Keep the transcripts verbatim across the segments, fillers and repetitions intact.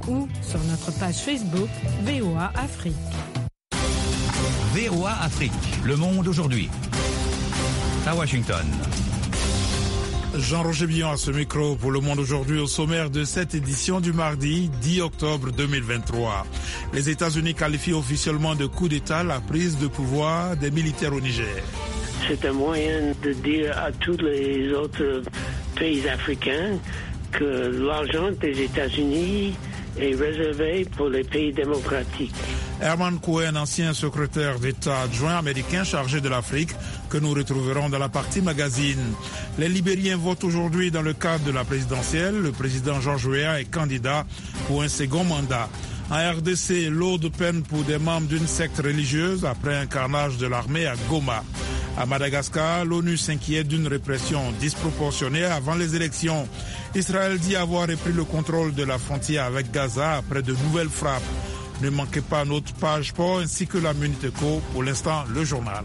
ou sur notre page Facebook V O A Afrique. V O A Afrique, le monde aujourd'hui. À Washington. Jean-Roger Billon à ce micro pour Le Monde aujourd'hui, au sommaire de cette édition du mardi dix octobre deux mille vingt-trois. Les États-Unis qualifient officiellement de coup d'État la prise de pouvoir des militaires au Niger. C'est un moyen de dire à tous les autres pays africains que l'argent des États-Unis est réservé pour les pays démocratiques. Herman Cohen, ancien secrétaire d'État adjoint américain chargé de l'Afrique, que nous retrouverons dans la partie magazine. Les Libériens votent aujourd'hui dans le cadre de la présidentielle. Le président George Weah est candidat pour un second mandat. En R D C, lourde peine pour des membres d'une secte religieuse après un carnage de l'armée à Goma. À Madagascar, l'ONU s'inquiète d'une répression disproportionnée avant les élections. Israël dit avoir repris le contrôle de la frontière avec Gaza après de nouvelles frappes. Ne manquez pas notre page sport ainsi que la Minute Éco. Pour l'instant, le journal.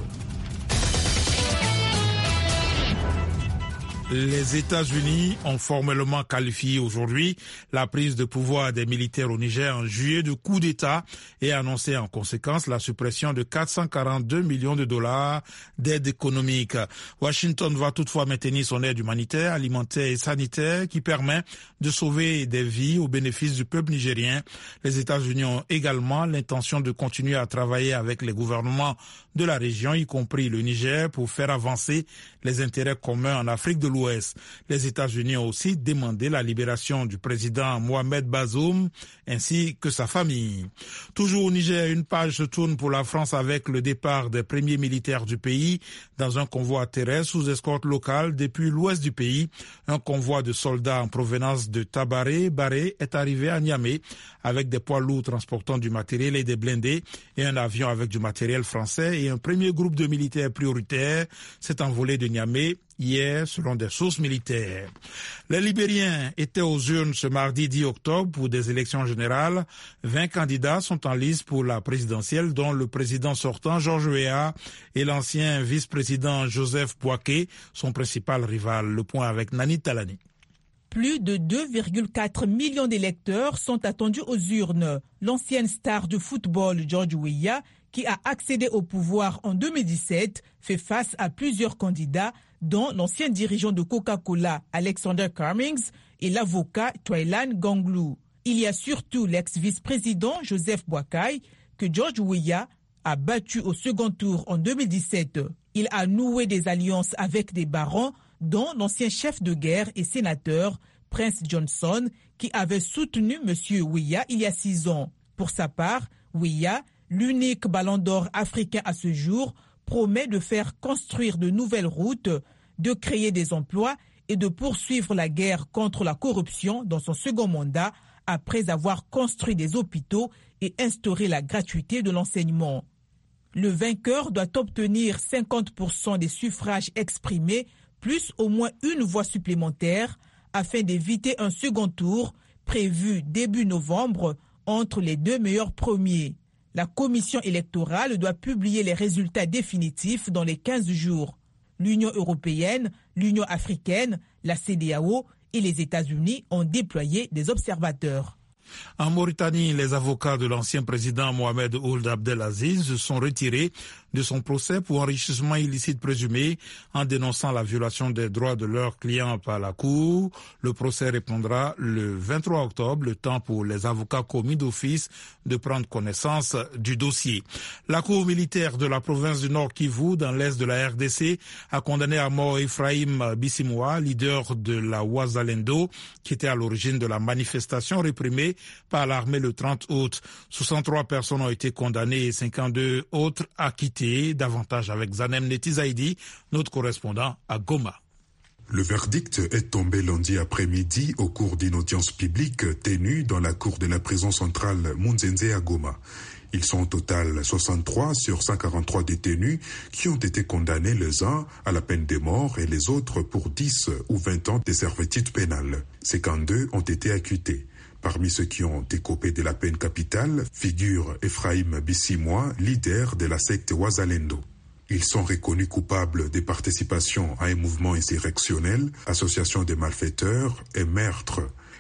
Les États-Unis ont formellement qualifié aujourd'hui la prise de pouvoir des militaires au Niger en juillet de coup d'État et annoncé en conséquence la suppression de quatre cent quarante-deux millions de dollars d'aide économique. Washington va toutefois maintenir son aide humanitaire, alimentaire et sanitaire qui permet de sauver des vies au bénéfice du peuple nigérien. Les États-Unis ont également l'intention de continuer à travailler avec les gouvernements de la région, y compris le Niger, pour faire avancer les intérêts communs en Afrique de l'Ouest. Les États-Unis ont aussi demandé la libération du président Mohamed Bazoum ainsi que sa famille. Toujours au Niger, une page se tourne pour la France avec le départ des premiers militaires du pays dans un convoi terrestre sous escorte locale depuis l'ouest du pays. Un convoi de soldats en provenance de Tabaré, Baré est arrivé à Niamey avec des poids lourds transportant du matériel et des blindés et un avion avec du matériel français et un premier groupe de militaires prioritaires s'est envolé de Niamey hier, selon des sources militaires. Les Libériens étaient aux urnes ce mardi dix octobre pour des élections générales. vingt candidats sont en lice pour la présidentielle, dont le président sortant George Weah et l'ancien vice-président Joseph Boaké, son principal rival. Le point avec Nani Talani. Plus de deux virgule quatre millions d'électeurs sont attendus aux urnes. L'ancienne star de football George Weah, qui a accédé au pouvoir en deux mille dix-sept, fait face à plusieurs candidats, dont l'ancien dirigeant de Coca-Cola Alexander Cummings et l'avocat Twailan Ganglu. Il y a surtout l'ex-vice-président Joseph Boakai que George Weah a battu au second tour en deux mille dix-sept. Il a noué des alliances avec des barons, dont l'ancien chef de guerre et sénateur Prince Johnson, qui avait soutenu M. Weah il y a six ans. Pour sa part, Weah, l'unique ballon d'or africain à ce jour, promet de faire construire de nouvelles routes, de créer des emplois et de poursuivre la guerre contre la corruption dans son second mandat après avoir construit des hôpitaux et instauré la gratuité de l'enseignement. Le vainqueur doit obtenir cinquante pour cent des suffrages exprimés plus au moins une voix supplémentaire afin d'éviter un second tour prévu début novembre entre les deux meilleurs premiers. La commission électorale doit publier les résultats définitifs dans les quinze jours. L'Union européenne, l'Union africaine, la C E D E A O et les États-Unis ont déployé des observateurs. En Mauritanie, les avocats de l'ancien président Mohamed Ould Abdelaziz se sont retirés de son procès pour enrichissement illicite présumé en dénonçant la violation des droits de leurs clients par la Cour. Le procès répondra le vingt-trois octobre, le temps pour les avocats commis d'office de prendre connaissance du dossier. La Cour militaire de la province du Nord Kivu, dans l'est de la R D C, a condamné à mort Ephraim Bissimoa, leader de la Ouazalendo, qui était à l'origine de la manifestation réprimée par l'armée le trente août. soixante-trois personnes ont été condamnées et cinquante-deux autres acquittées. Davantage avec Zanem Netizaidi, notre correspondant à Goma. Le verdict est tombé lundi après-midi au cours d'une audience publique tenue dans la cour de la prison centrale Munzenze à Goma. Ils sont au total soixante-trois sur cent quarante-trois détenus qui ont été condamnés les uns à la peine de mort et les autres pour dix ou vingt ans de servitude pénale. cinquante-deux ont été acquittés. Parmi ceux qui ont écopé de la peine capitale figure Ephraim Bissimoa, leader de la secte Ouazalendo. Ils sont reconnus coupables de participation à un mouvement insurrectionnel, association de malfaiteurs et meurtre.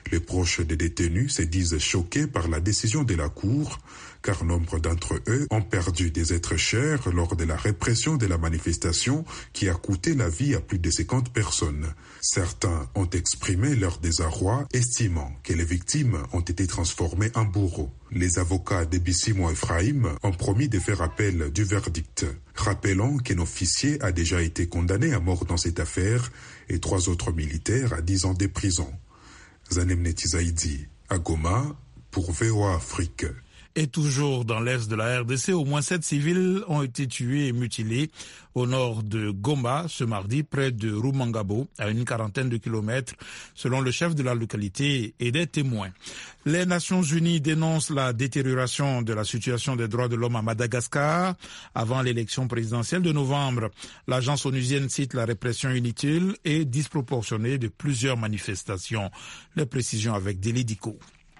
Les proches des détenus se disent choqués par la décision de la Cour, car nombre d'entre eux ont perdu des êtres chers lors de la répression de la manifestation qui a coûté la vie à plus de cinquante personnes. Certains ont exprimé leur désarroi, estimant que les victimes ont été transformées en bourreaux. Les avocats de Bissimo Ephraim ont promis de faire appel du verdict. Rappelons qu'un officier a déjà été condamné à mort dans cette affaire et trois autres militaires à dix ans de prison. Zanem Netizaidi, à Goma, pour V O A Afrique. Et toujours dans l'est de la R D C, au moins sept civils ont été tués et mutilés au nord de Goma ce mardi, près de Rumangabo, à une quarantaine de kilomètres, selon le chef de la localité et des témoins. Les Nations Unies dénoncent la détérioration de la situation des droits de l'homme à Madagascar avant l'élection présidentielle de novembre. L'agence onusienne cite la répression inutile et disproportionnée de plusieurs manifestations. Les précisions avec Deli Diko.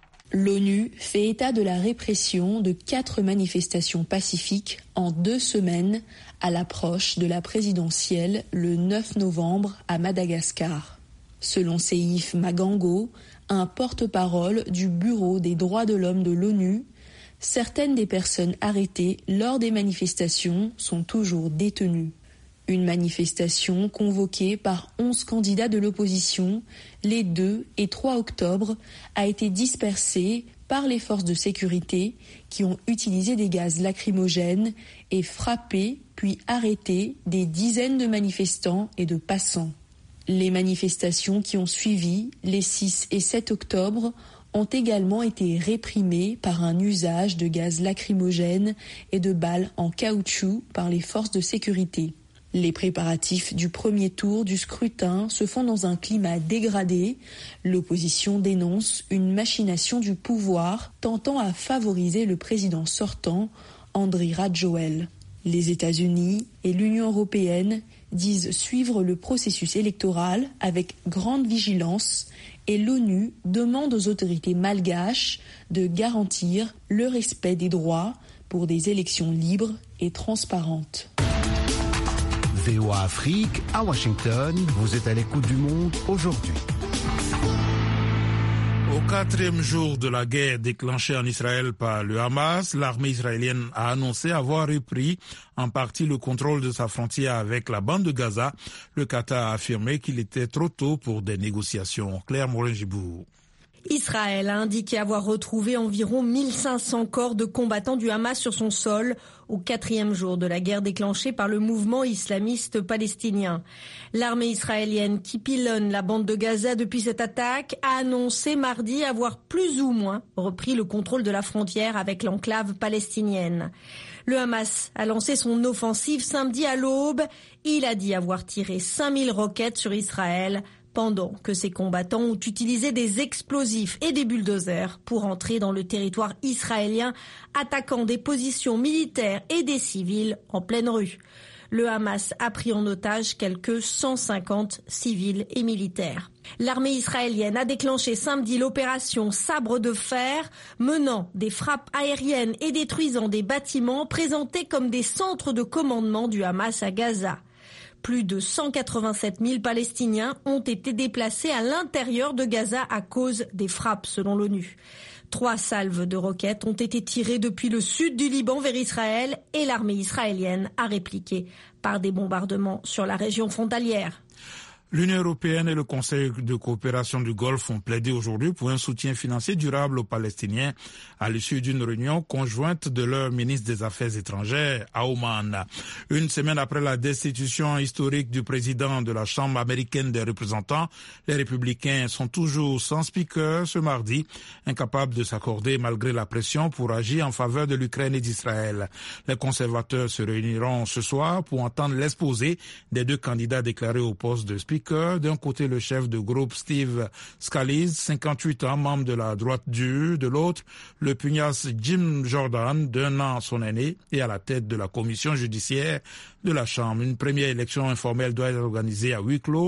L'ONU fait état de la répression de quatre manifestations pacifiques en deux semaines à l'approche de la présidentielle le neuf novembre à Madagascar. Selon Seif Magango, un porte-parole du Bureau des droits de l'homme de l'ONU, certaines des personnes arrêtées lors des manifestations sont toujours détenues. Une manifestation convoquée par onze candidats de l'opposition les deux et trois octobre a été dispersée par les forces de sécurité qui ont utilisé des gaz lacrymogènes et frappé puis arrêté des dizaines de manifestants et de passants. Les manifestations qui ont suivi les six et sept octobre ont également été réprimées par un usage de gaz lacrymogène et de balles en caoutchouc par les forces de sécurité. Les préparatifs du premier tour du scrutin se font dans un climat dégradé. L'opposition dénonce une machination du pouvoir tentant à favoriser le président sortant, Andry Rajoelina. Les États-Unis et l'Union européenne disent suivre le processus électoral avec grande vigilance et l'ONU demande aux autorités malgaches de garantir le respect des droits pour des élections libres et transparentes. V O A Afrique, à Washington, vous êtes à l'écoute du monde aujourd'hui. Au quatrième jour de la guerre déclenchée en Israël par le Hamas, l'armée israélienne a annoncé avoir repris en partie le contrôle de sa frontière avec la bande de Gaza. Le Qatar a affirmé qu'il était trop tôt pour des négociations. Claire Morin-Gibourg. Israël a indiqué avoir retrouvé environ mille cinq cents corps de combattants du Hamas sur son sol au quatrième jour de la guerre déclenchée par le mouvement islamiste palestinien. L'armée israélienne qui pilonne la bande de Gaza depuis cette attaque a annoncé mardi avoir plus ou moins repris le contrôle de la frontière avec l'enclave palestinienne. Le Hamas a lancé son offensive samedi à l'aube. Il a dit avoir tiré cinq mille roquettes sur Israël, pendant que ses combattants ont utilisé des explosifs et des bulldozers pour entrer dans le territoire israélien, attaquant des positions militaires et des civils en pleine rue. Le Hamas a pris en otage quelques cent cinquante civils et militaires. L'armée israélienne a déclenché samedi l'opération Sabre de fer, menant des frappes aériennes et détruisant des bâtiments présentés comme des centres de commandement du Hamas à Gaza. Plus de cent quatre-vingt-sept mille Palestiniens ont été déplacés à l'intérieur de Gaza à cause des frappes, selon l'ONU. Trois salves de roquettes ont été tirées depuis le sud du Liban vers Israël et l'armée israélienne a répliqué par des bombardements sur la région frontalière. L'Union européenne et le Conseil de coopération du Golfe ont plaidé aujourd'hui pour un soutien financier durable aux Palestiniens à l'issue d'une réunion conjointe de leur ministre des Affaires étrangères à Oman. Une semaine après la destitution historique du président de la Chambre américaine des représentants, les républicains sont toujours sans speaker ce mardi, incapables de s'accorder malgré la pression pour agir en faveur de l'Ukraine et d'Israël. Les conservateurs se réuniront ce soir pour entendre l'exposé des deux candidats déclarés au poste de speaker. D'un côté, le chef de groupe Steve Scalise, cinquante-huit ans, membre de la droite dure. De l'autre, le pugnace Jim Jordan, d'un an son aîné, et à la tête de la commission judiciaire de la Chambre. Une première élection informelle doit être organisée à huis clos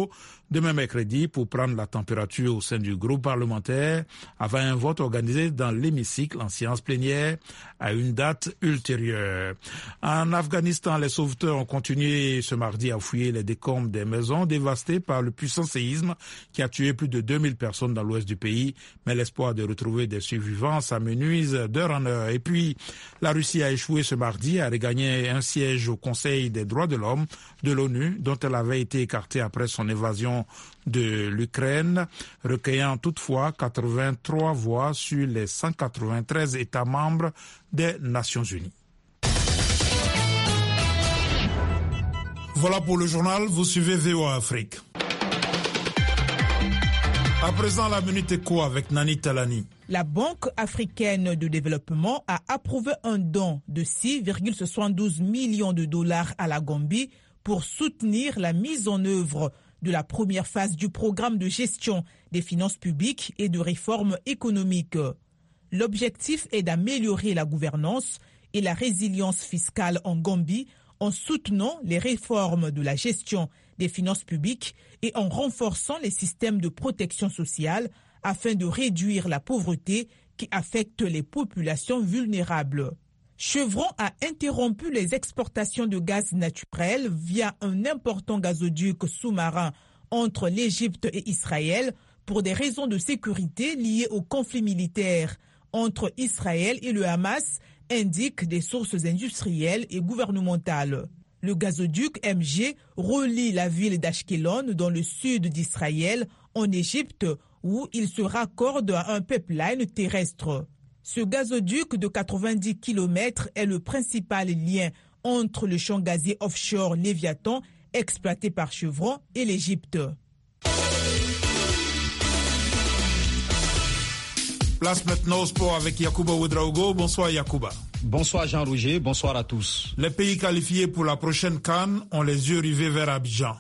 demain mercredi pour prendre la température au sein du groupe parlementaire avant un vote organisé dans l'hémicycle en séance plénière à une date ultérieure. En Afghanistan, les sauveteurs ont continué ce mardi à fouiller les décombres des maisons dévastées par le puissant séisme qui a tué plus de deux mille personnes dans l'ouest du pays, mais l'espoir de retrouver des survivants s'amenuise d'heure en heure. Et puis, la Russie a échoué ce mardi à regagner un siège au Conseil des droits de l'homme de l'ONU, dont elle avait été écartée après son évasion de l'Ukraine, recueillant toutefois quatre-vingt-trois voix sur les cent quatre-vingt-treize États membres des Nations Unies. Voilà pour le journal, vous suivez V O A Afrique. À présent, la Minute Éco avec Nani Talani. La Banque africaine de développement a approuvé un don de six virgule soixante-douze millions de dollars à la Gambie pour soutenir la mise en œuvre de la première phase du programme de gestion des finances publiques et de réforme économique. L'objectif est d'améliorer la gouvernance et la résilience fiscale en Gambie en soutenant les réformes de la gestion des finances publiques et en renforçant les systèmes de protection sociale afin de réduire la pauvreté qui affecte les populations vulnérables. Chevron a interrompu les exportations de gaz naturel via un important gazoduc sous-marin entre l'Égypte et Israël pour des raisons de sécurité liées au conflit militaire entre Israël et le Hamas, indiquent des sources industrielles et gouvernementales. Le gazoduc M G relie la ville d'Ashkelon dans le sud d'Israël en Égypte où il se raccorde à un pipeline terrestre. Ce gazoduc de quatre-vingt-dix kilomètres est le principal lien entre le champ gazier offshore Léviathan exploité par Chevron et l'Égypte. Place maintenant au sport avec Yacouba Ouedraogo. Bonsoir Yacouba. Bonsoir Jean-Roger, bonsoir à tous. Les pays qualifiés pour la prochaine CAN ont les yeux rivés vers Abidjan.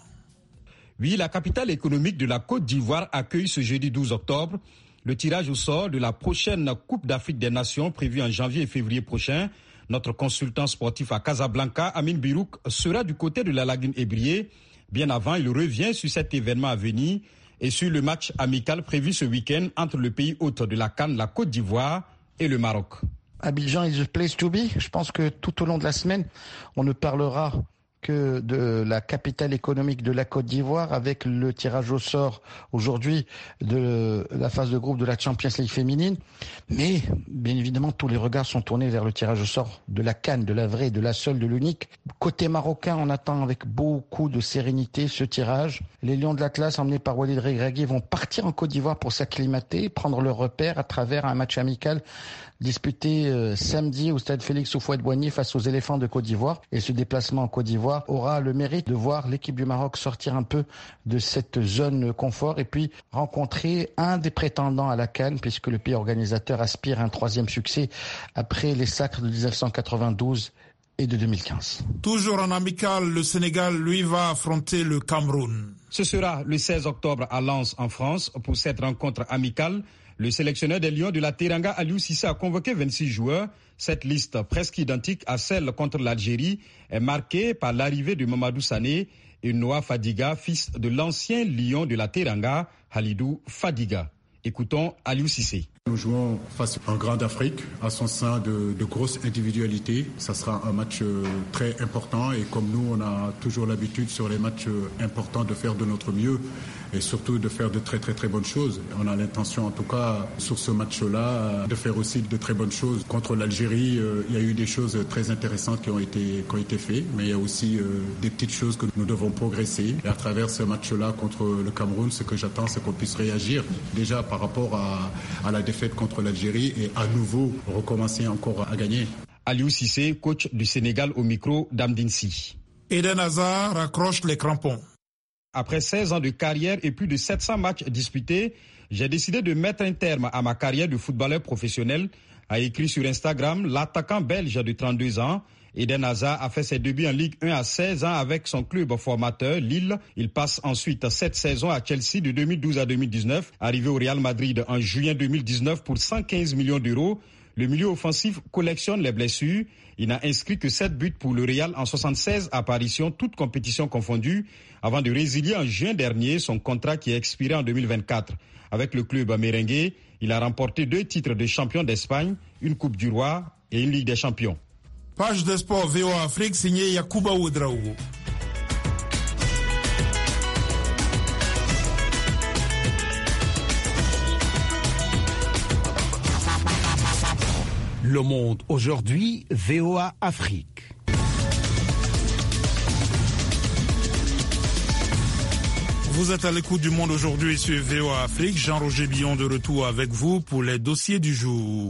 Oui, la capitale économique de la Côte d'Ivoire accueille ce jeudi douze octobre le tirage au sort de la prochaine Coupe d'Afrique des Nations prévue en janvier et février prochain. Notre consultant sportif à Casablanca, Amine Birouk, sera du côté de la lagune ébriée. Bien avant, il revient sur cet événement à venir et sur le match amical prévu ce week-end entre le pays hôte de la CAN, la Côte d'Ivoire, et le Maroc. Abidjan is the place to be. Je pense que tout au long de la semaine, on ne parlera que de la capitale économique de la Côte d'Ivoire avec le tirage au sort aujourd'hui de la phase de groupe de la Champions League féminine. Mais bien évidemment, tous les regards sont tournés vers le tirage au sort de la CAN, de la vraie, de la seule, de l'unique. Côté marocain, on attend avec beaucoup de sérénité ce tirage. Les Lions de l'Atlas, emmenés par Walid Regragui, vont partir en Côte d'Ivoire pour s'acclimater, prendre leur repère à travers un match amical disputé euh, samedi au stade Félix Houphouët-Boigny face aux éléphants de Côte d'Ivoire. Et ce déplacement en Côte d'Ivoire aura le mérite de voir l'équipe du Maroc sortir un peu de cette zone confort et puis rencontrer un des prétendants à la CAN, puisque le pays organisateur aspire à un troisième succès après les sacres de dix-neuf cent quatre-vingt-douze et de deux mille quinze. Toujours en amical, le Sénégal, lui, va affronter le Cameroun. Ce sera le seize octobre à Lens, en France, pour cette rencontre amicale. Le sélectionneur des Lions de la Teranga, Aliou Cissé, a convoqué vingt-six joueurs. Cette liste, presque identique à celle contre l'Algérie, est marquée par l'arrivée de Mamadou Sané et Noah Fadiga, fils de l'ancien Lion de la Teranga, Halidou Fadiga. Écoutons Aliou Cissé. Nous jouons face à un grand d'Afrique, à son sein de, de grosses individualités. Ça sera un match très important et comme nous, on a toujours l'habitude sur les matchs importants de faire de notre mieux et surtout de faire de très très très bonnes choses. On a l'intention en tout cas sur ce match-là de faire aussi de très bonnes choses. Contre l'Algérie, euh, il y a eu des choses très intéressantes qui ont été, qui ont été faites, mais il y a aussi euh, des petites choses que nous devons progresser. Et à travers ce match-là contre le Cameroun, ce que j'attends, c'est qu'on puisse réagir déjà par rapport à, à la défaite contre l'Algérie et à nouveau recommencer encore à gagner. Aliou Cissé, coach du Sénégal au micro d'Amdinsi. Eden Hazard raccroche les crampons. Après seize ans de carrière et plus de sept cents matchs disputés, j'ai décidé de mettre un terme à ma carrière de footballeur professionnel, a écrit sur Instagram l'attaquant belge de trente-deux ans. Eden Hazard a fait ses débuts en Ligue un à seize ans avec son club formateur, Lille. Il passe ensuite sept saisons à Chelsea de deux mille douze à deux mille dix-neuf, arrivé au Real Madrid en juin deux mille dix-neuf pour cent quinze millions d'euros. Le milieu offensif collectionne les blessures. Il n'a inscrit que sept buts pour le Real en soixante-seize apparitions, toutes compétitions confondues, avant de résilier en juin dernier son contrat qui est expiré en deux mille vingt-quatre. Avec le club merengue, il a remporté deux titres de champion d'Espagne, une Coupe du Roi et une Ligue des Champions. Page de sport V O A Afrique signée Yacouba Ouedraogo. Le Monde aujourd'hui, V O A Afrique. Vous êtes à l'écoute du Monde aujourd'hui sur V O A Afrique. Jean-Roger Billon de retour avec vous pour les dossiers du jour.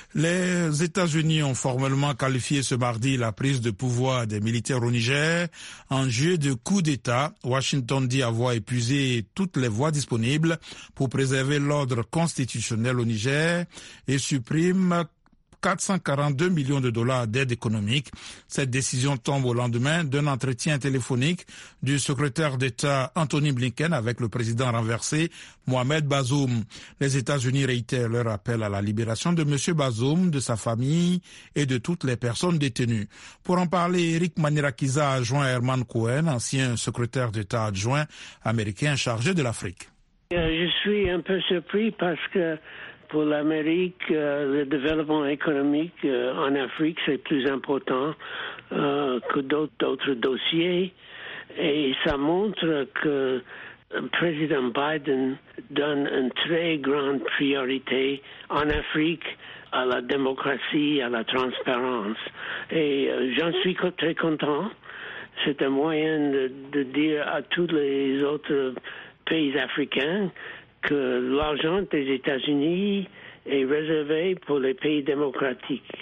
Les États-Unis ont formellement qualifié ce mardi la prise de pouvoir des militaires au Niger en juillet de coup d'État. Washington dit avoir épuisé toutes les voies disponibles pour préserver l'ordre constitutionnel au Niger et supprime quatre cent quarante-deux millions de dollars d'aide économique. Cette décision tombe au lendemain d'un entretien téléphonique du secrétaire d'État Anthony Blinken avec le président renversé Mohamed Bazoum. Les États-Unis réitèrent leur appel à la libération de M. Bazoum, de sa famille et de toutes les personnes détenues. Pour en parler, Eric Manirakiza a joint Herman Cohen, ancien secrétaire d'État adjoint américain chargé de l'Afrique. Je suis un peu surpris parce que pour l'Amérique, euh, le développement économique euh, en Afrique, c'est plus important euh, que d'autres, d'autres dossiers. Et ça montre que le président Biden donne une très grande priorité en Afrique à la démocratie, à la transparence. Et euh, j'en suis très content. C'est un moyen de, de dire à tous les autres pays africains que l'argent des États-Unis est réservé pour les pays démocratiques.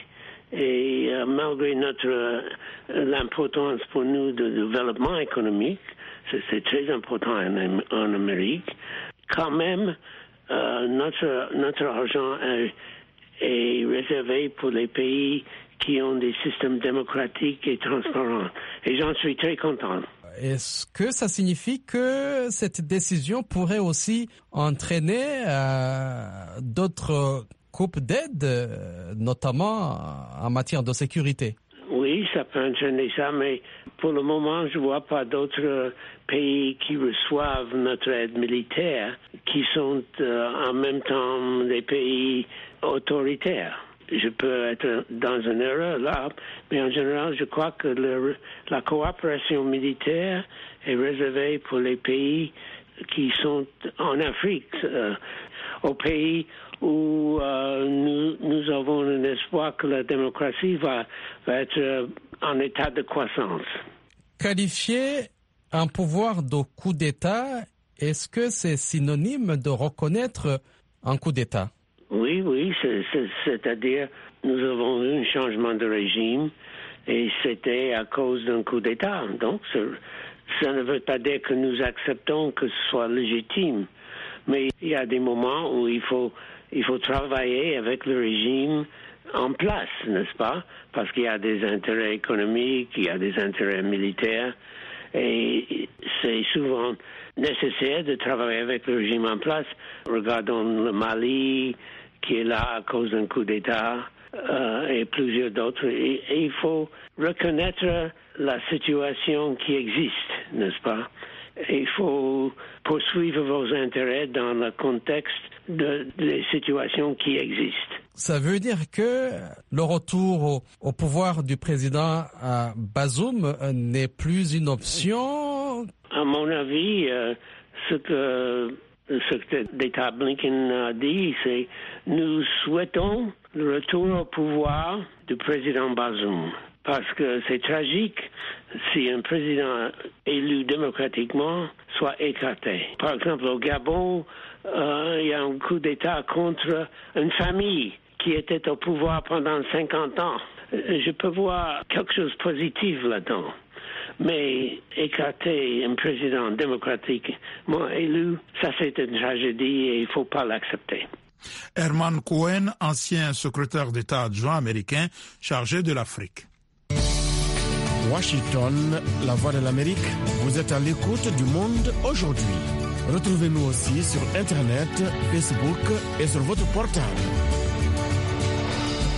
Et euh, malgré notre euh, l'importance pour nous de développement économique, c'est, c'est très important en, en Amérique, quand même, euh, notre, notre argent est, est réservé pour les pays qui ont des systèmes démocratiques et transparents. Et j'en suis très content. Est-ce que ça signifie que cette décision pourrait aussi entraîner euh, d'autres coupes d'aide, notamment en matière de sécurité? Oui, ça peut entraîner ça, mais pour le moment, je ne vois pas d'autres pays qui reçoivent notre aide militaire qui sont euh, en même temps des pays autoritaires. Je peux être dans une erreur là, mais en général, je crois que le, la coopération militaire est réservée pour les pays qui sont en Afrique, euh, aux pays où euh, nous, nous avons un espoir que la démocratie va, va être en état de croissance. Qualifier un pouvoir de coup d'État, est-ce que c'est synonyme de reconnaître un coup d'État? Oui, oui, c'est, c'est, c'est-à-dire nous avons eu un changement de régime et c'était à cause d'un coup d'État. Donc, ça, ça ne veut pas dire que nous acceptons que ce soit légitime. Mais il y a des moments où il faut, il faut travailler avec le régime en place, n'est-ce pas? Parce qu'il y a des intérêts économiques, il y a des intérêts militaires et c'est souvent nécessaire de travailler avec le régime en place. Regardons le Mali, qui est là à cause d'un coup d'État, euh, et plusieurs d'autres. Et, et il faut reconnaître la situation qui existe, n'est-ce pas? Et il faut poursuivre vos intérêts dans le contexte de, des situations qui existent. Ça veut dire que le retour au, au pouvoir du président euh, Bazoum euh, n'est plus une option? À mon avis, euh, ce que le secrétaire d'État Blinken a dit, c'est nous souhaitons le retour au pouvoir du président Bazoum. Parce que c'est tragique si un président élu démocratiquement soit écarté. Par exemple, au Gabon, euh, il y a un coup d'État contre une famille qui était au pouvoir pendant cinquante ans. Je peux voir quelque chose de positif là-dedans. Mais écarter un président démocratiquement élu, ça c'est une tragédie et il ne faut pas l'accepter. Herman Cohen, ancien secrétaire d'État adjoint américain chargé de l'Afrique. Washington, la voix de l'Amérique, vous êtes à l'écoute du Monde aujourd'hui. Retrouvez-nous aussi sur Internet, Facebook et sur votre portable.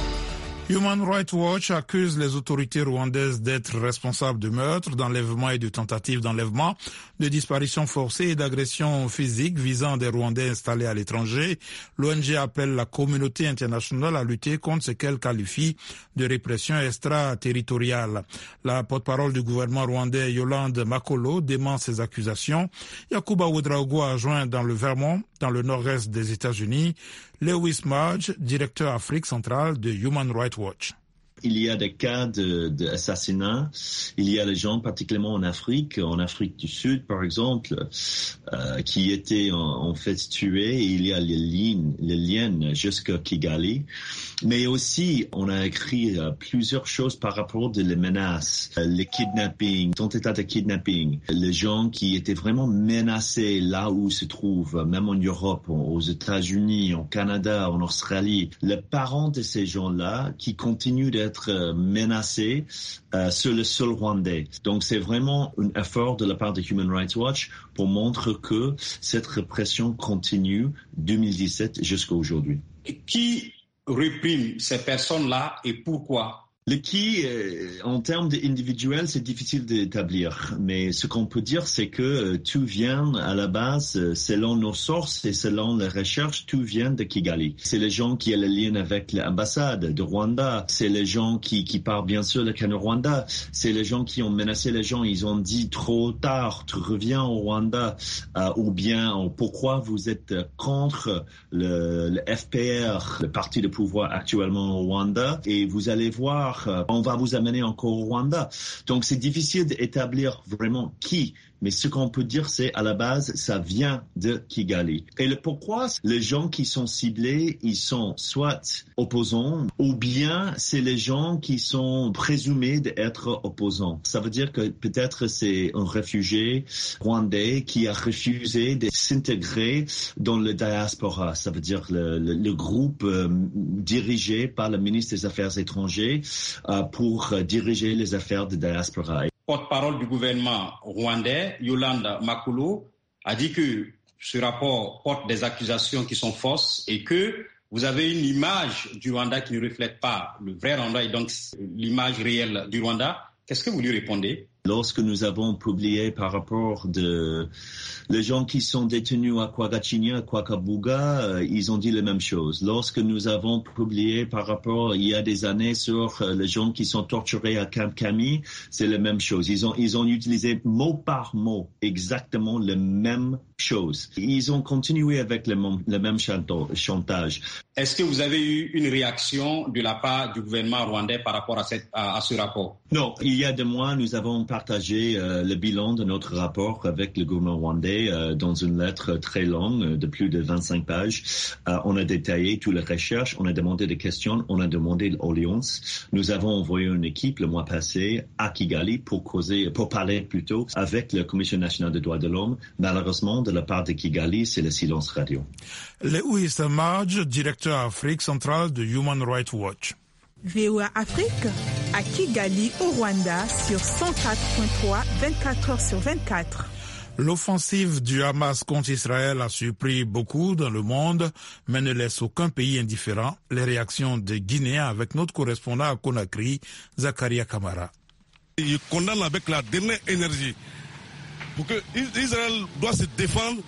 Human Rights Watch accuse les autorités rwandaises d'être responsables de meurtres, d'enlèvements et de tentatives d'enlèvement, de disparitions forcées et d'agressions physiques visant des Rwandais installés à l'étranger. L'O N G appelle la communauté internationale à lutter contre ce qu'elle qualifie de répression extraterritoriale. La porte-parole du gouvernement rwandais, Yolande Makolo, dément ces accusations. Yakuba Ouedraogo a joint dans le Vermont, dans le nord-est des États-Unis, Lewis Marge, directeur Afrique centrale de Human Rights Watch. Il y a des cas d'assassinat. Il y a des gens, particulièrement en Afrique, en Afrique du Sud, par exemple, euh, qui étaient en, en fait tués. Il y a les lignes, les liens jusqu'à Kigali. Mais aussi, on a écrit euh, plusieurs choses par rapport aux menaces, euh, les kidnappings, tentatives de kidnapping, les gens qui étaient vraiment menacés là où ils se trouvent, même en Europe, aux États-Unis, au Canada, en Australie. Les parents de ces gens-là qui continuent d'être être menacés euh, sur le sol rwandais. Donc c'est vraiment un effort de la part de Human Rights Watch pour montrer que cette répression continue deux mille dix-sept jusqu'à aujourd'hui. Qui réprime ces personnes-là et pourquoi ? Le qui, euh, en termes individuels, c'est difficile d'établir. Mais ce qu'on peut dire, c'est que euh, tout vient à la base, euh, selon nos sources et selon les recherches, tout vient de Kigali. C'est les gens qui ont le lien avec l'ambassade de Rwanda. C'est les gens qui, qui parlent bien sûr le Rwanda. C'est les gens qui ont menacé les gens. Ils ont dit trop tard, tu reviens au Rwanda. Euh, ou bien, oh, pourquoi vous êtes contre le, le F P R, le parti de pouvoir actuellement au Rwanda. Et vous allez voir, on va vous amener encore au Rwanda. Donc c'est difficile d'établir vraiment qui, mais ce qu'on peut dire, c'est à la base, ça vient de Kigali. Et le pourquoi, les gens qui sont ciblés, ils sont soit opposants, ou bien c'est les gens qui sont présumés d'être opposants. Ça veut dire que peut-être c'est un réfugié rwandais qui a refusé de s'intégrer dans le diaspora. Ça veut dire le, le, le groupe euh, dirigé par le ministre des Affaires étrangères euh, pour euh, diriger les affaires de diaspora. Porte-parole du gouvernement rwandais, Yolande Makolo, a dit que ce rapport porte des accusations qui sont fausses et que vous avez une image du Rwanda qui ne reflète pas le vrai Rwanda et donc l'image réelle du Rwanda. Qu'est-ce que vous lui répondez ? Lorsque nous avons publié par rapport de les gens qui sont détenus à Kwagachinya, à Kwakabuga, euh, ils ont dit la même chose. Lorsque nous avons publié par rapport il y a des années sur euh, les gens qui sont torturés à Camp Kami, c'est la même chose. Ils ont ils ont utilisé mot par mot exactement la même chose. Ils ont continué avec le, le même chantage. Est-ce que vous avez eu une réaction de la part du gouvernement rwandais par rapport à, cette, à, à ce rapport ? Non, il y a deux mois, nous avons partagé euh, le bilan de notre rapport avec le gouvernement rwandais euh, dans une lettre très longue de plus de vingt-cinq pages. Euh, on a détaillé toutes les recherches, on a demandé des questions, on a demandé l'audience. Nous avons envoyé une équipe le mois passé à Kigali pour causer, pour parler plutôt avec la Commission nationale des droits de l'homme. Malheureusement, de la part de Kigali, c'est le silence radio. Lewis Marge, directeur Afrique centrale de Human Rights Watch. V O A Afrique, à Kigali, au Rwanda, sur cent quatre virgule trois, vingt-quatre heures sur vingt-quatre. L'offensive du Hamas contre Israël a surpris beaucoup dans le monde, mais ne laisse aucun pays indifférent. Les réactions des Guinéens avec notre correspondant à Conakry, Zakaria Kamara. Il condamne avec la dernière énergie. Pour que Israël doit se défendre,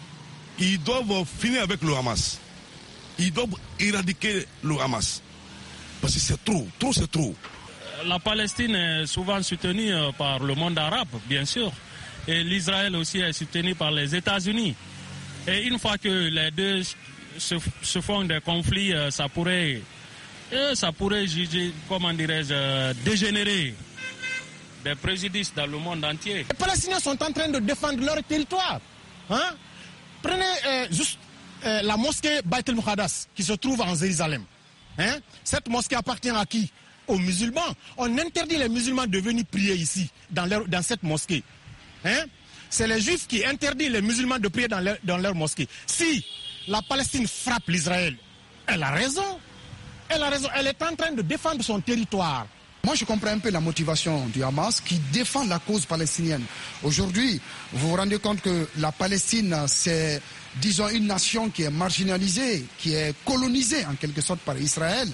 ils doivent finir avec le Hamas. Ils doivent éradiquer le Hamas. Parce que c'est trop, trop c'est trop. La Palestine est souvent soutenue par le monde arabe, bien sûr. Et l'Israël aussi est soutenu par les États-Unis. Et une fois que les deux se, se font des conflits, ça pourrait, ça pourrait comment dirais-je, dégénérer des préjudices dans le monde entier. Les Palestiniens sont en train de défendre leur territoire. Hein? Prenez euh, juste euh, la mosquée Beit el-Muqaddas qui se trouve en Jérusalem. Hein? Cette mosquée appartient à qui? Aux musulmans. On interdit les musulmans de venir prier ici, dans, leur, dans cette mosquée. Hein? C'est les juifs qui interdisent les musulmans de prier dans leur, dans leur mosquée. Si la Palestine frappe l'Israël, elle a raison. Elle a raison. Elle est en train de défendre son territoire. Moi, je comprends un peu la motivation du Hamas qui défend la cause palestinienne. Aujourd'hui, vous vous rendez compte que la Palestine, c'est, disons, une nation qui est marginalisée, qui est colonisée en quelque sorte par Israël.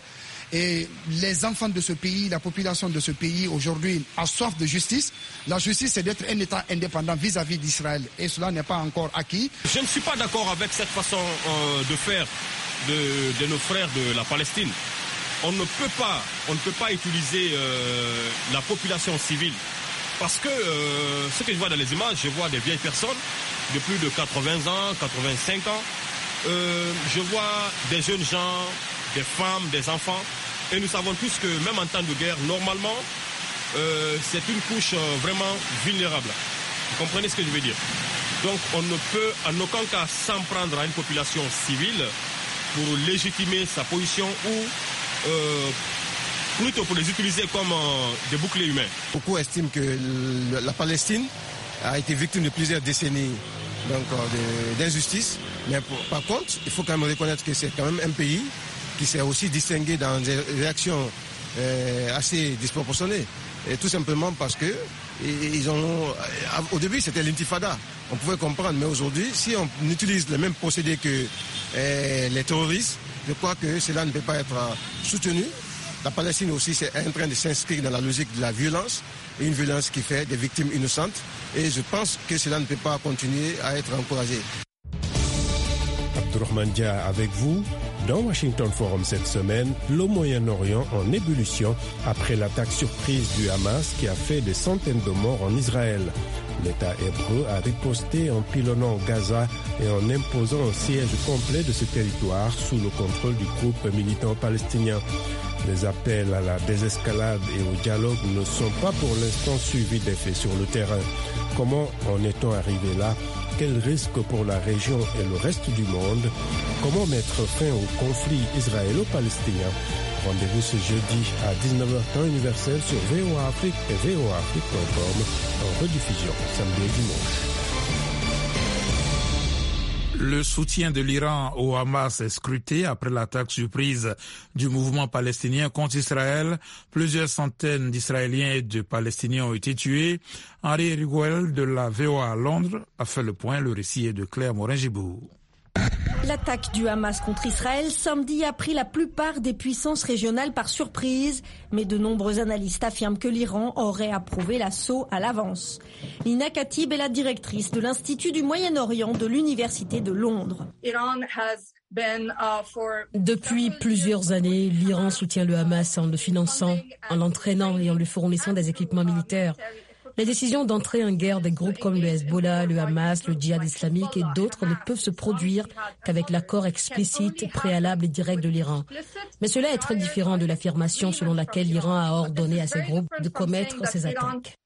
Et les enfants de ce pays, la population de ce pays aujourd'hui a soif de justice. La justice, c'est d'être un État indépendant vis-à-vis d'Israël. Et cela n'est pas encore acquis. Je ne suis pas d'accord avec cette façon euh, de faire de, de nos frères de la Palestine. On ne peut pas, on ne peut pas utiliser euh, la population civile. Parce que euh, ce que je vois dans les images, je vois des vieilles personnes de plus de quatre-vingts ans, quatre-vingt-cinq ans. Euh, je vois des jeunes gens, des femmes, des enfants. Et nous savons tous que même en temps de guerre, normalement, euh, c'est une couche euh, vraiment vulnérable. Vous comprenez ce que je veux dire? Donc on ne peut en aucun cas s'en prendre à une population civile pour légitimer sa position ou euh, plutôt pour les utiliser comme euh, des boucliers humains. Beaucoup estiment que le, la Palestine a été victime de plusieurs décennies d'injustice. Mais pour, par contre, il faut quand même reconnaître que c'est quand même un pays qui s'est aussi distingué dans des réactions euh, assez disproportionnées. Et tout simplement parce que ils ont, au début, c'était l'intifada. On pouvait comprendre, mais aujourd'hui, si on utilise le même procédé que euh, les terroristes, je crois que cela ne peut pas être soutenu. La Palestine aussi est en train de s'inscrire dans la logique de la violence, et une violence qui fait des victimes innocentes. Et je pense que cela ne peut pas continuer à être encouragé. Abdourahmane Dia avec vous. Dans Washington Forum cette semaine, le Moyen-Orient en ébullition après l'attaque surprise du Hamas qui a fait des centaines de morts en Israël. L'État hébreu a riposté en pilonnant Gaza et en imposant un siège complet de ce territoire sous le contrôle du groupe militant palestinien. Les appels à la désescalade et au dialogue ne sont pas pour l'instant suivis d'effets sur le terrain. Comment en est-on arrivé là? Quel risque pour la région et le reste du monde? Comment mettre fin au conflit israélo-palestinien? Rendez-vous ce jeudi à dix-neuf heures temps universel sur V O A Afrique et V O A Afrique point com en rediffusion samedi et dimanche. Le soutien de l'Iran au Hamas est scruté après l'attaque surprise du mouvement palestinien contre Israël. Plusieurs centaines d'Israéliens et de Palestiniens ont été tués. Henri Riguel de la V O A à Londres a fait le point. Le récit est de Claire Morin-Gibourg. L'attaque du Hamas contre Israël samedi a pris la plupart des puissances régionales par surprise, mais de nombreux analystes affirment que l'Iran aurait approuvé l'assaut à l'avance. Lina Khatib est la directrice de l'Institut du Moyen-Orient de l'Université de Londres. Depuis plusieurs années, l'Iran soutient le Hamas en le finançant, en l'entraînant et en lui fournissant des équipements militaires. Les décisions d'entrer en guerre des groupes comme le Hezbollah, le Hamas, le Djihad islamique et d'autres ne peuvent se produire qu'avec l'accord explicite, préalable et direct de l'Iran. Mais cela est très différent de l'affirmation selon laquelle l'Iran a ordonné à ces groupes de commettre ces attaques.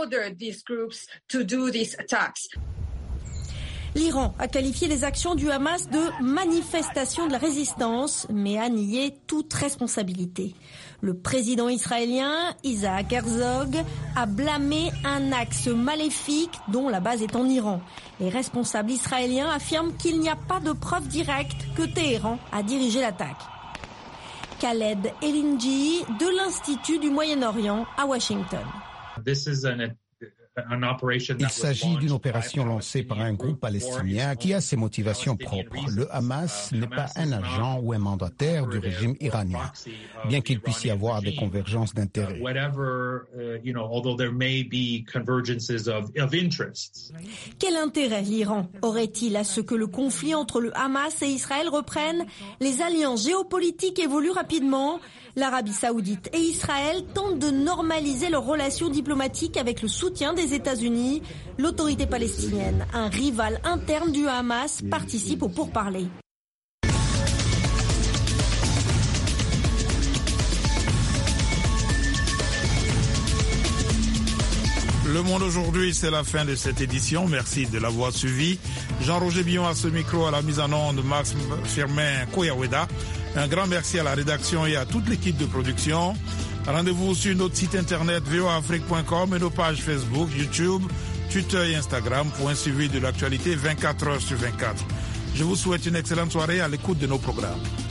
L'Iran a qualifié les actions du Hamas de manifestation de la résistance, mais a nié toute responsabilité. Le président israélien, Isaac Herzog, a blâmé un axe maléfique dont la base est en Iran. Les responsables israéliens affirment qu'il n'y a pas de preuve directe que Téhéran a dirigé l'attaque. Khaled Elinji de l'Institut du Moyen-Orient à Washington. Il s'agit d'une opération lancée par un groupe palestinien qui a ses motivations propres. Le Hamas n'est pas un agent ou un mandataire du régime iranien, bien qu'il puisse y avoir des convergences d'intérêts. Quel intérêt l'Iran aurait-il à ce que le conflit entre le Hamas et Israël reprenne? Les alliances géopolitiques évoluent rapidement. L'Arabie saoudite et Israël tentent de normaliser leurs relations diplomatiques avec le soutien des États-Unis. L'autorité palestinienne, un rival interne du Hamas, participe aux pourparlers. Le Monde aujourd'hui, c'est la fin de cette édition. Merci de l'avoir suivi. Jean-Roger Billon à ce micro, à la mise en onde, Max Firmin Koyaweda. Un grand merci à la rédaction et à toute l'équipe de production. Rendez-vous sur notre site internet v o a afrique point com et nos pages Facebook, YouTube, Twitter et Instagram pour un suivi de l'actualité vingt-quatre heures sur vingt-quatre. Je vous souhaite une excellente soirée à l'écoute de nos programmes.